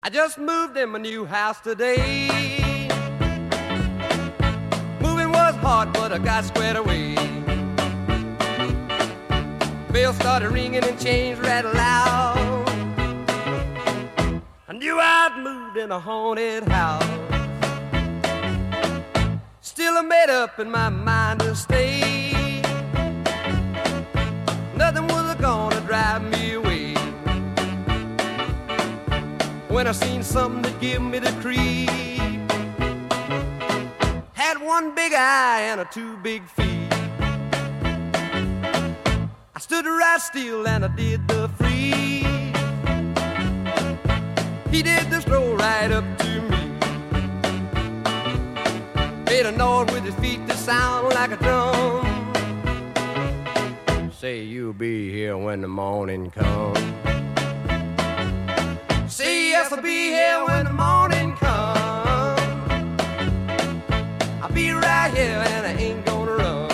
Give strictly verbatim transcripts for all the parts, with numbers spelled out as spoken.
I just moved in my new house today. Moving was hard, but I got squared away. Bells started ringing and chains rattled loud. I knew I'd moved in a haunted house. Still I made up in my mind to stay. Nothing was gonna drive me away. When I seen something that give me the creep, had one big eye and a two big feet. I stood right still and I did the freeze. He did the stroll right up to me, made a noise with his feet that sound like a drum. Say you'll be here when the morning comes. Say yes, I'll be here when the morning comes. I'll be right here and I ain't gonna run.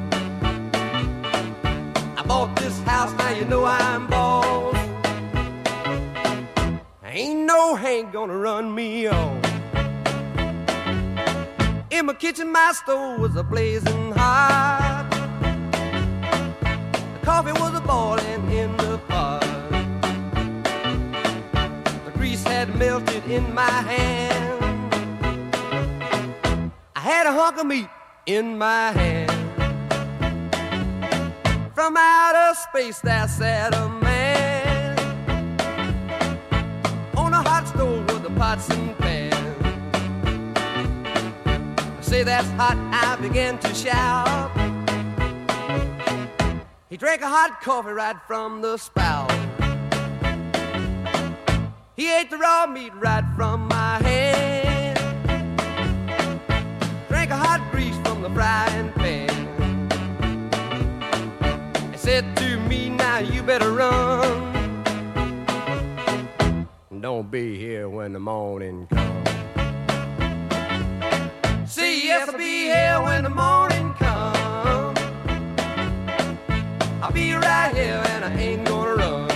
I bought this house, now you know I'm boss. Ain't no Hank gonna run me off. In my kitchen, my stove was a-blazing hot. The coffee was a-boiling in the pot. The grease had melted in my hand. I had a hunk of meat in my hand. From outer space there sat a man on a hot stove with the pots and pans. Say that's hot, I began to shout. He drank a hot coffee right from the spout. He ate the raw meat right from my hand. Drank a hot grease from the frying pan. He said to me, now you better run. Don't be here when the morning comes. Say yes, I'll be here when the morning comes. I'll be right here and I ain't gonna run.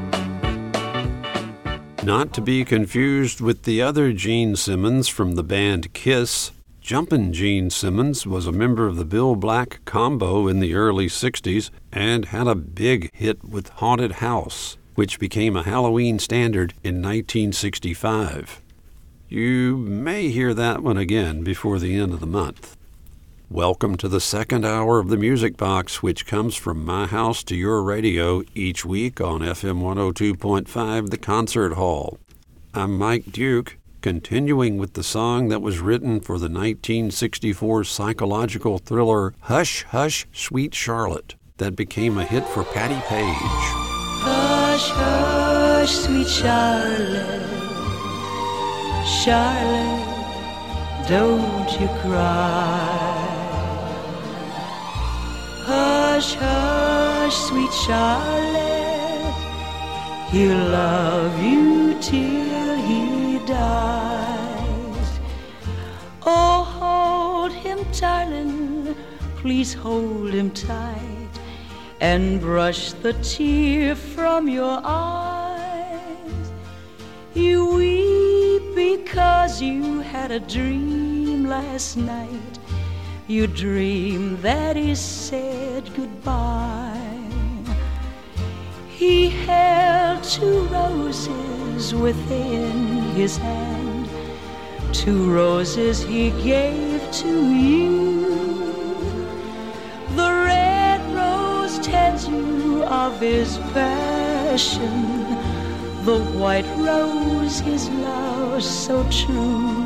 Not to be confused with the other Gene Simmons from the band Kiss. Jumpin' Gene Simmons was a member of the Bill Black Combo in the early sixties and had a big hit with Haunted House, which became a Halloween standard in nineteen sixty-five. You may hear that one again before the end of the month. Welcome to the second hour of the Music Box, which comes from my house to your radio each week on F M one oh two point five, The Concert Hall. I'm Mike Duke, continuing with the song that was written for the nineteen sixty-four psychological thriller Hush, Hush, Sweet Charlotte, that became a hit for Patti Page. Hush, hush, sweet Charlotte, Charlotte, don't you cry. Hush, hush, sweet Charlotte, he'll love you till he dies. Oh, hold him, darling, please hold him tight, and brush the tear from your eyes. You weep because you had a dream last night. You dreamed that he said goodbye. He held two roses within his hand, two roses he gave to you. The red rose tells you of his passion, the white rose his love so true.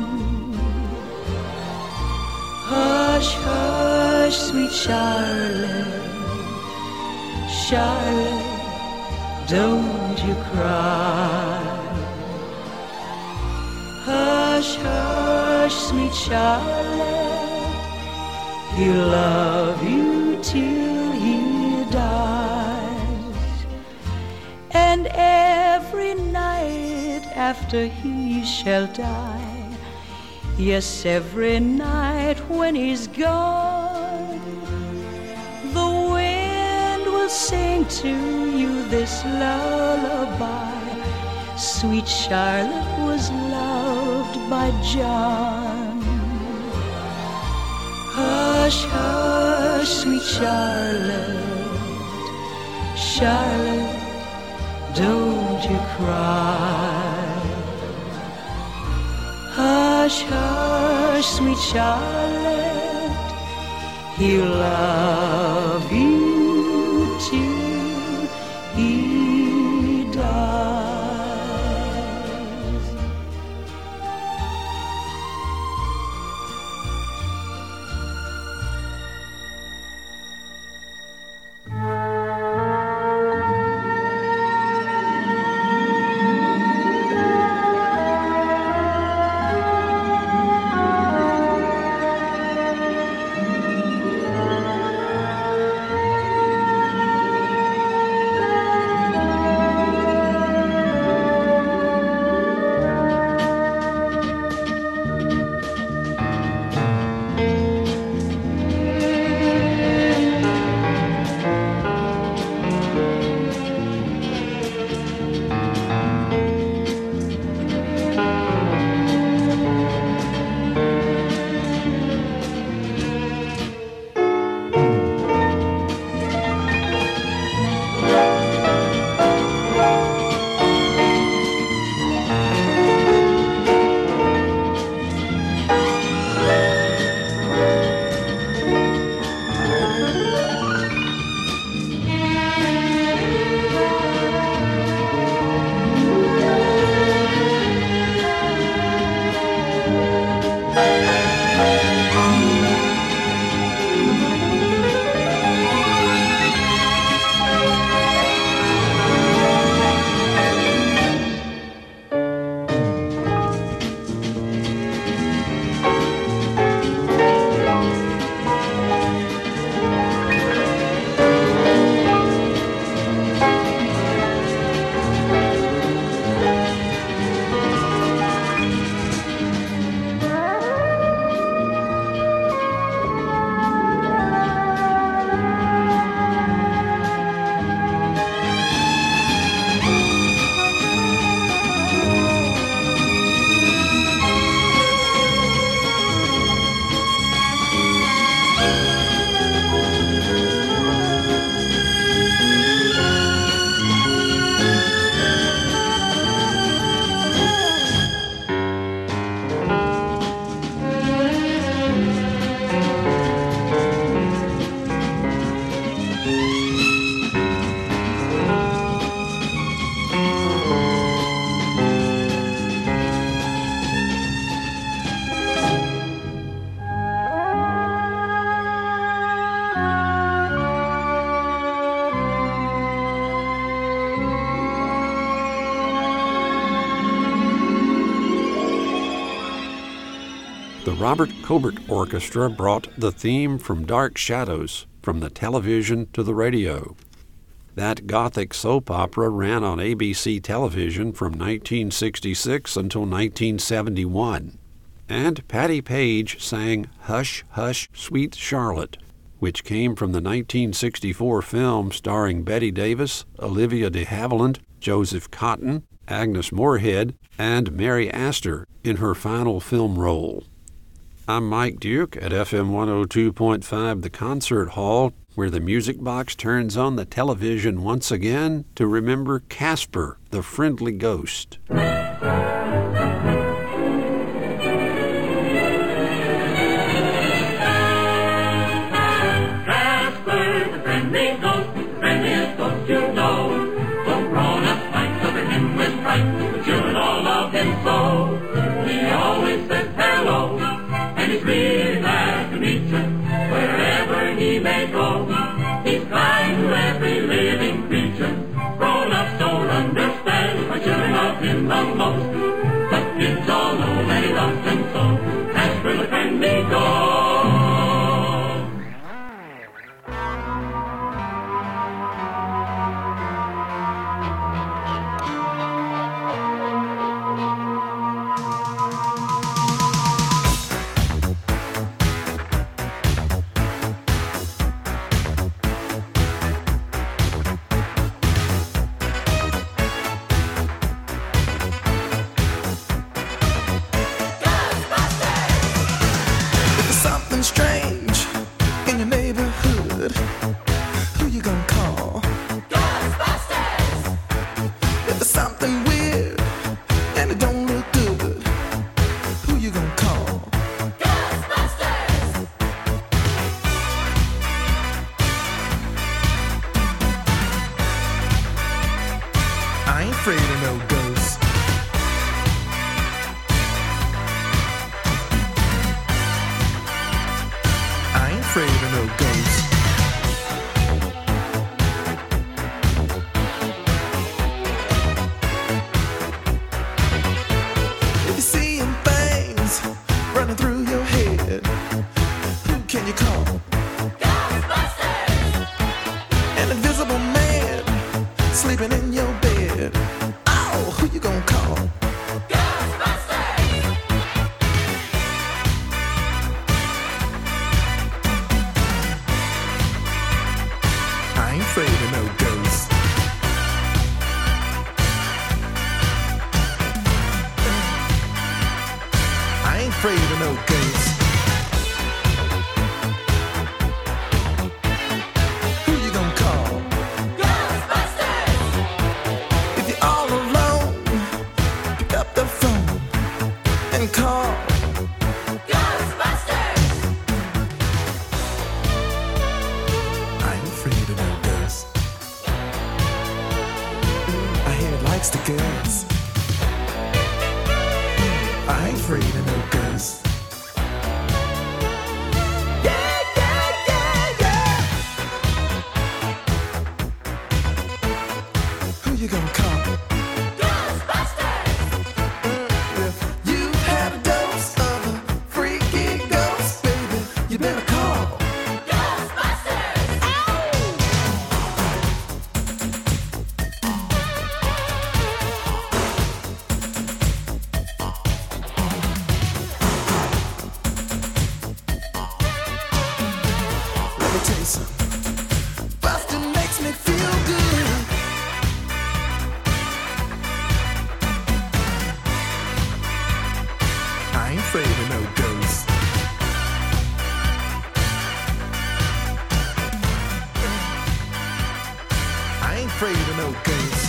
Hush, hush, sweet Charlotte, Charlotte, don't you cry. Hush, hush, sweet Charlotte, he'll love you till he dies. And every night after he shall die, yes, every night when he's gone, the wind will sing to you this lullaby. sweet Charlotte was loved by John. Hush, hush, sweet Charlotte, Charlotte, don't you cry. Hush, hush, sweet Charlotte, he'll love you till he dies. The Robert Cobert Orchestra brought the theme from Dark Shadows from the television to the radio. That Gothic soap opera ran on A B C television from nineteen sixty-six until nineteen seventy-one. And Patti Page sang Hush, Hush, Sweet Charlotte, which came from the nineteen sixty-four film starring Bette Davis, Olivia de Havilland, Joseph Cotton, Agnes Moorehead, and Mary Astor in her final film role. I'm Mike Duke at F M one oh two point five The Concert Hall, where the music box turns on the television once again to remember Casper, the friendly ghost. Really glad to meet you wherever he may go. He's kind to every living creature. Grown-ups don't understand why children love him the most. But kids all know that he loves them so. Casper the friendly ghost. no ghost. If you're seeing things running through your head, who can you call? Ghostbusters! An invisible man sleeping in your bed. Oh, who you gonna call? Ghostbusters! I ain't afraid of no ghosts. I ain't afraid of no ghosts. Who you gonna call? Ghostbusters! If you're all alone, pick up the phone and call Ghostbusters! I ain't afraid of no ghosts. I hear it likes the girls. I ain't afraid of no ghosts. Yeah, yeah, yeah, yeah. Who you gonna call? Ghostbusters! If you've had a dose of a freaky ghost, baby, you better call Ghostbusters! Let me tell you something. Bustin' makes me feel good. I ain't afraid of no ghosts. I ain't afraid of no ghosts.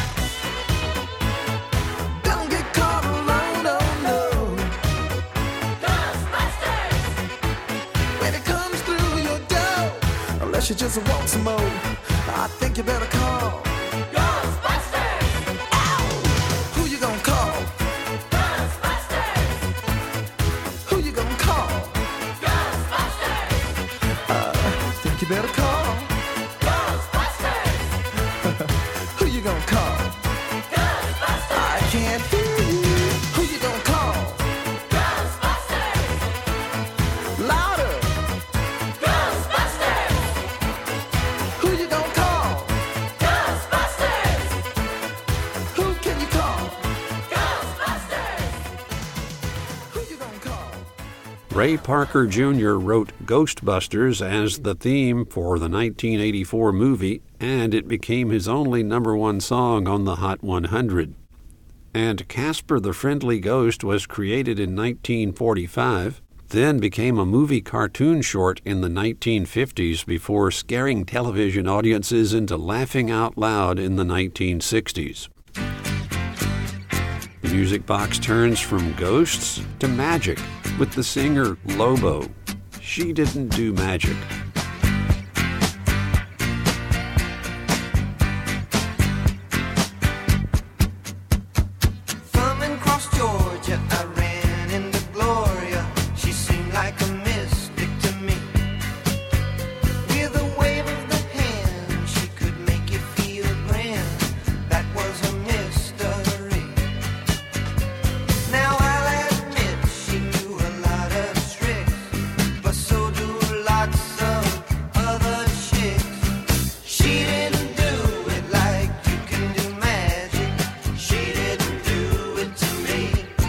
Don't get caught alone, oh no. Ghostbusters! When it comes through your door, unless you just want some more, I think you better call Ghostbusters! Ow! Who you gonna call? Ghostbusters! Who you gonna call? Ghostbusters! I think you better call Ghostbusters! Who you gonna call? Ghostbusters! I can't hear you. Who you gonna call? Ghostbusters! Louder! Ghostbusters! Who you gonna call? Ghostbusters! Who can you call? Ghostbusters! Who you gonna call? Ray Parker Junior wrote Ghostbusters as the theme for the nineteen eighty-four movie, and it became his only number one song on the Hot one hundred. And Casper the Friendly Ghost was created in nineteen forty-five, then became a movie cartoon short in the nineteen fifties before scaring television audiences into laughing out loud in the nineteen sixties. The music box turns from ghosts to magic with the singer Lobo. She didn't do magic. Thumbing across Georgia, I ran into Gloria. She seemed like a mystic to me. With a wave of the hand, she could make you feel grand. That was a mystery. Now I'll admit she knew a lot of tricks, but so do lots of other chicks. She didn't do it like you can do magic. She didn't do it to me.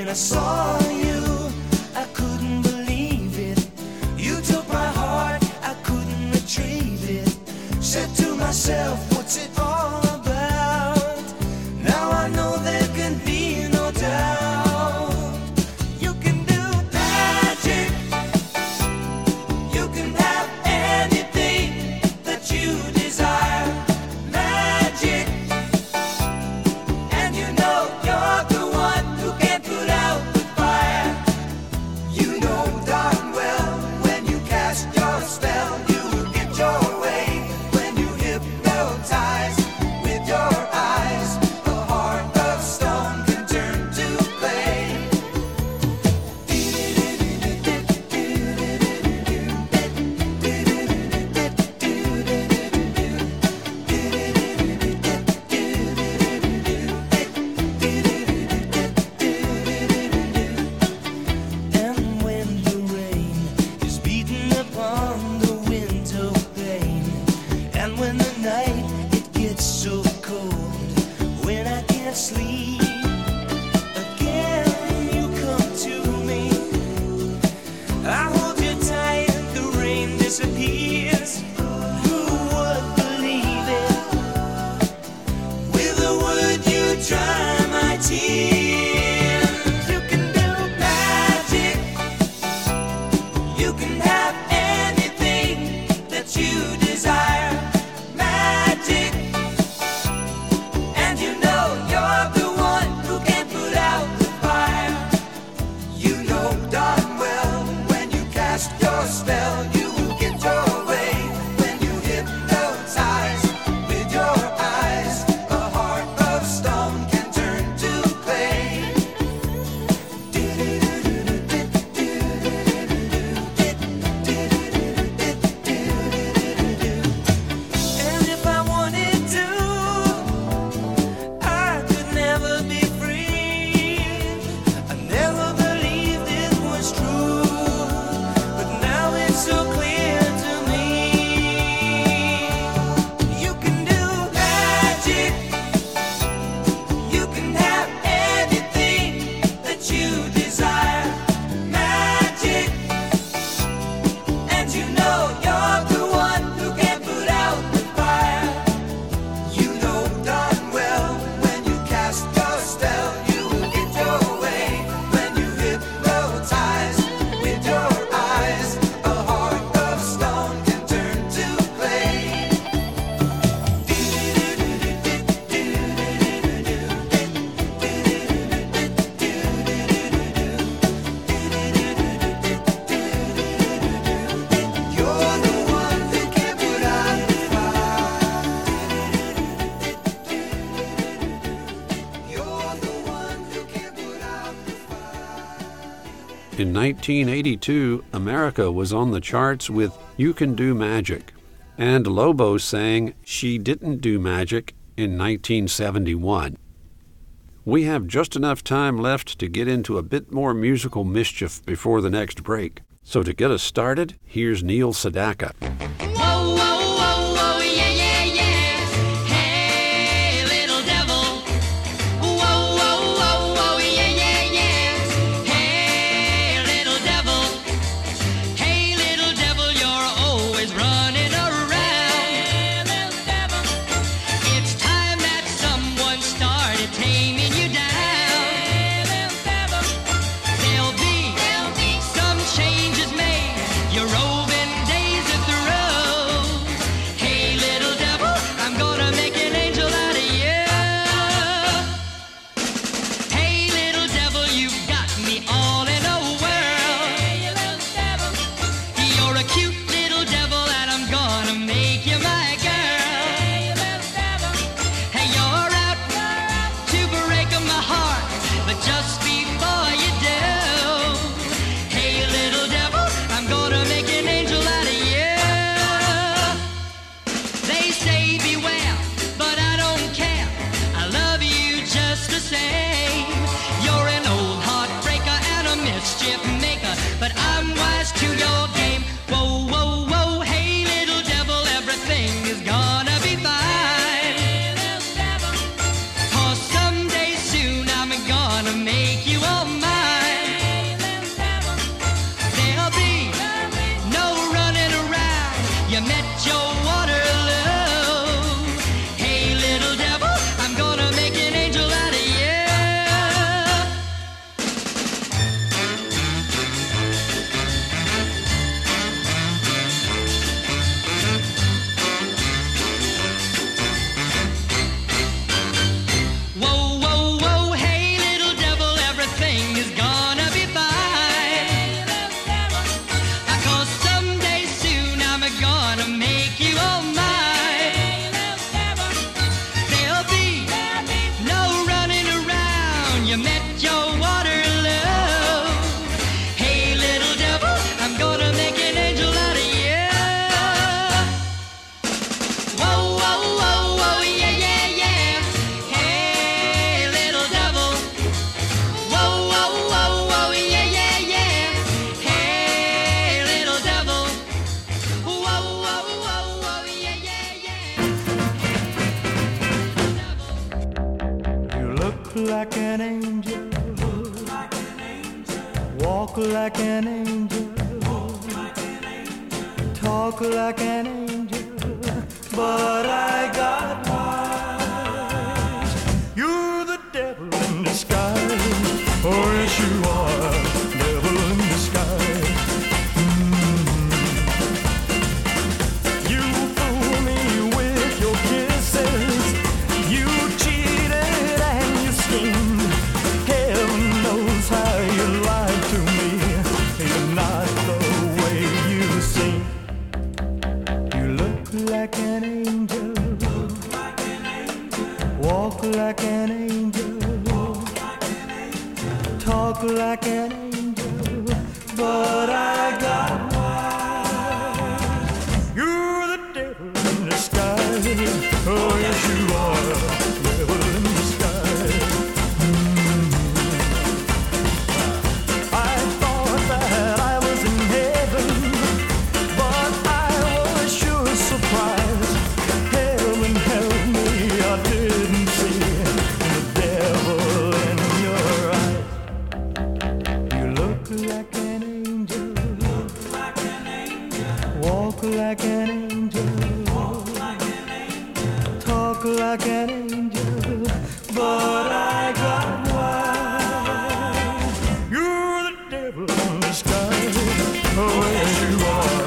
I saw you, I couldn't believe it. You took my heart, I couldn't retrieve it. Said to myself, what's it all about? Now I know there can be no doubt. You can do magic. You can have anything that you desire. Magic. And you know you're the one who can put out the fire. You know darn well when you cast your spell, you will get your way. When you hypnotize with your eyes, a heart of stone can turn to clay. And when the rain is beating upon the window pane, and when the night it gets so cold, when I can't sleep, again you come to me. I hold you tight, the rain disappears. Who would believe it? With a word you dry my tears. You can do magic. You can have anything that you desire. Magic. And you know you're the one who can put out the fire. You know darn well when you cast your spell, you will get your way. When you hypnotize with your eyes, a heart of stone can turn to clay. And if I wanted to, I could never be free. I never believed it was true, but now it's so clear to me. You can do magic. You can have anything that you desire. Magic. And you know you're the one who can put out the fire. You know darn well when you cast your spell, you will get your way. When you hypnotize with your eyes, a heart of stone can turn to clay. You're the one who can put out the fire. You're the one who can put out the fire. In nineteen eighty-two, America was on the charts with You Can Do Magic, and Lobo sang She Didn't Do Magic in nineteen seventy-one. We have just enough time left to get into a bit more musical mischief before the next break. So to get us started, here's Neil Sedaka. Whoa, whoa, whoa, whoa, yeah, yeah, yeah. Hey, little devil. Whoa, whoa, whoa, whoa, yeah, yeah, yeah. Hey, little devil. Hey, little devil, you're always running around. Hey, little devil. It's time that someone started taming you down. Hey, little devil. There'll be, there'll be some changes made. Your roving days at the road. look like an angel, walk like an angel, talk like an angel, but I got wise. You're the devil in disguise. Oh, yes, you are, devil in disguise. Mm. You fool me with your kisses. You cheated and you schemed. Heaven knows how you lied to me. You're not the way you seem. You look like an angel, walk like an angel, talk like an angel, but I got wise. You're the devil in disguise. Oh, yes, you are, devil in disguise. Mm. I thought that I was in heaven, but I was sure surprised. Heaven help me, I didn't see the devil in your eyes. You look like an angel, walk like an angel, talk like an angel, but I got wise. You're the devil in disguise. Oh, yes, you are.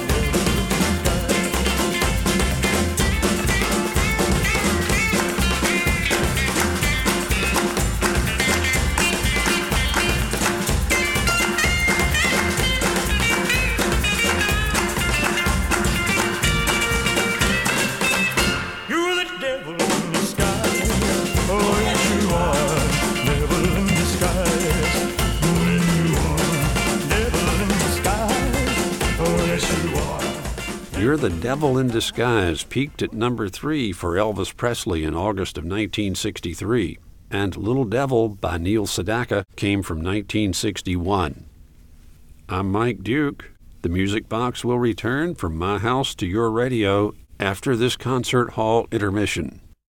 You're the devil in disguise. Oh, yes, you are. Devil in disguise. Oh, yes, you are. Devil in disguise. Oh, yes, you are. You're the Devil in Disguise peaked at number three for Elvis Presley in August of nineteen sixty-three, and Little Devil by Neil Sedaka came from nineteen sixty-one. I'm Mike Duke. The Music Box will return from my house to your radio after this concert hall intermission.